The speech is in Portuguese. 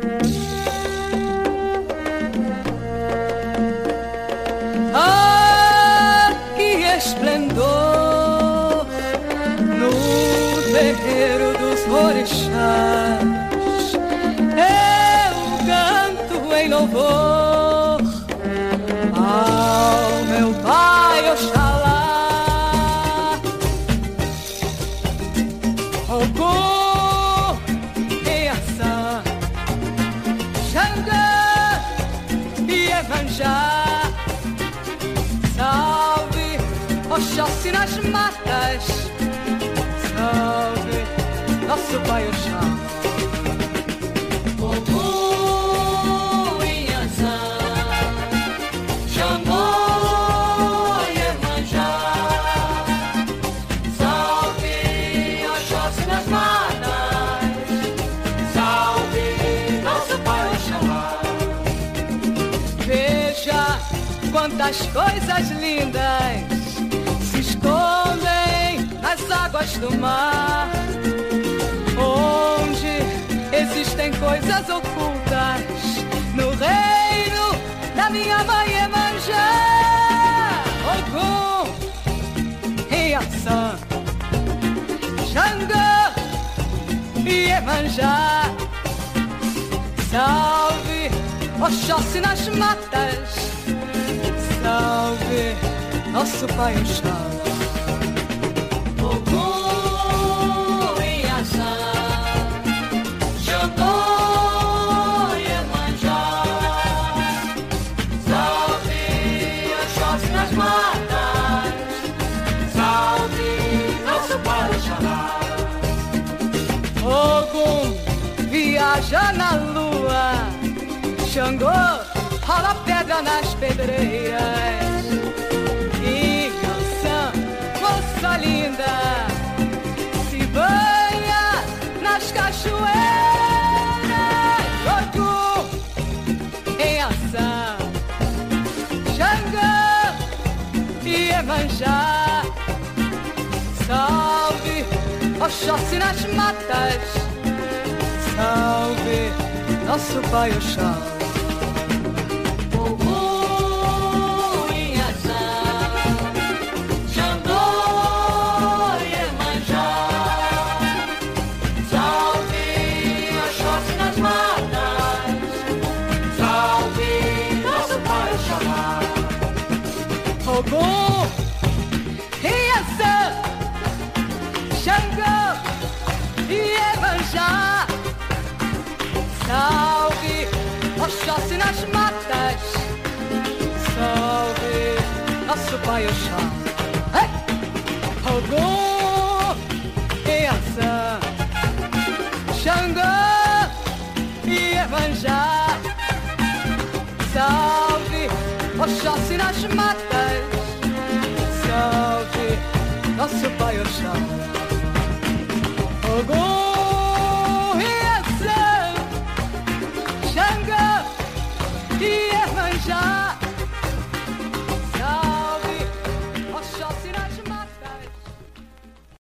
Ah, que esplendor no terreiro dos orixás. Eu canto em louvor ao meu pai Oxalá. Ogum, Eaçã, Xangã e Iemanjá. Salve Oxóssi nas matas, salve nosso pai Oxá. Ogum, Inhaçã, Xangô, Iemanjá. Salve Oxóssi nas matas, salve nosso pai Oxalá. Veja quantas coisas lindas se escondem nas águas do mar, onde existem coisas ocultas no reino da minha mãe Iemanjá. Ogum, Eaçã, Xangã e Iemanjá. Salve Oxóssi nas matas, salve nosso pai Oxá. Ogum, Inhaçã, Xangô, Iemanjá. Salve Oxóssi nas matas, salve nosso pai Oxalá. Ogum viaja na lua, Xangô rola pedra nas pedreiras. Inhaçã, moça linda, se banha nas cachoeiras. Ogum, Eaçã, Xangã e Iemanjá. Salve Oxóssi nas matas, salve nosso pai Oxá. Ogum, Inhaçã, Xangô, Iemanjá. Salve Oxóssi nas matas, salve nosso pai Oxalá. Ogum, Eaçã, Xangô e Iemanjá. Salve Oxóssi nas matas, salve nosso pai Oxá. Hey! Ogum, Eaçã, Xangô e Iemanjá. Salve Oxóssi nas matas, salve nosso pai Oxá. Ogum,